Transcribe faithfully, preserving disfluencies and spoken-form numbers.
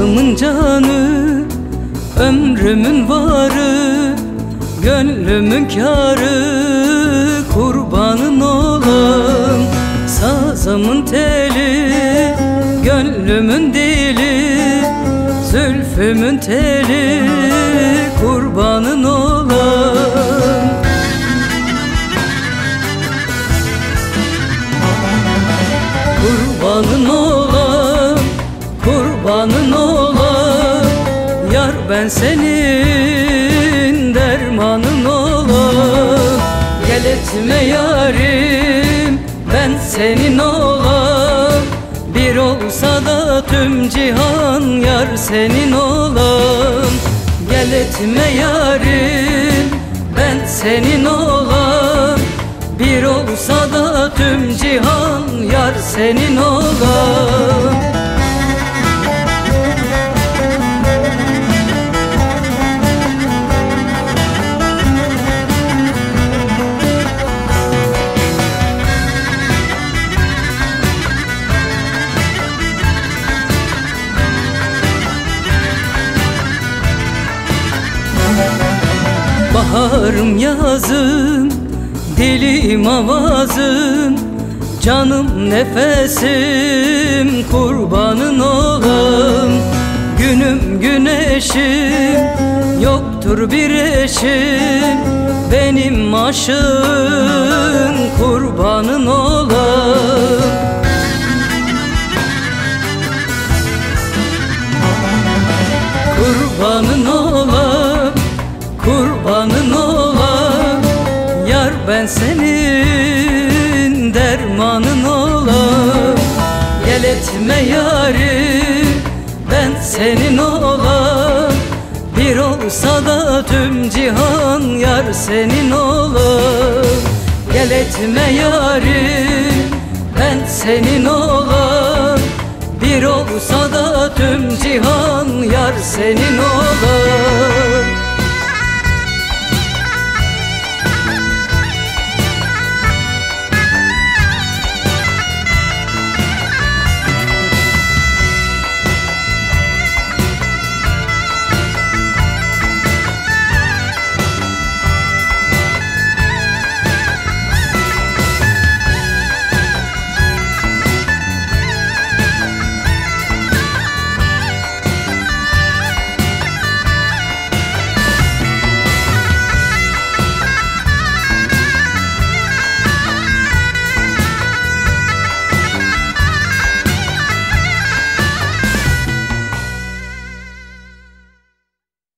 Canımın canı, ömrümün varı, gönlümün kârı, kurbanın olam. Sazımın teli, gönlümün dili, zülfümün teli, kurbanın olam. Kurbanın olam, kurbanın olam, yar ben senin dermanın olam. Gel etme yarim, ben senin olam. Bir olsa da tüm cihan yar senin olam. Gel etme yarim, ben senin olam. Bir olsa da tüm cihan yar senin olam. Baharım yazım, dilim avazım, canım nefesim, kurbanın olam. Günüm güneşim, yoktur bir eşim, benim aşığım, kurbanın olam. Kurbanın olam, kurbanın olam, yar ben senin dermanın olam. Gel etme yarim, ben senin olam. Bir olsa da tüm cihan yar senin olam. Gel etme yarim, ben senin olam. Bir olsa da tüm cihan yar senin olam.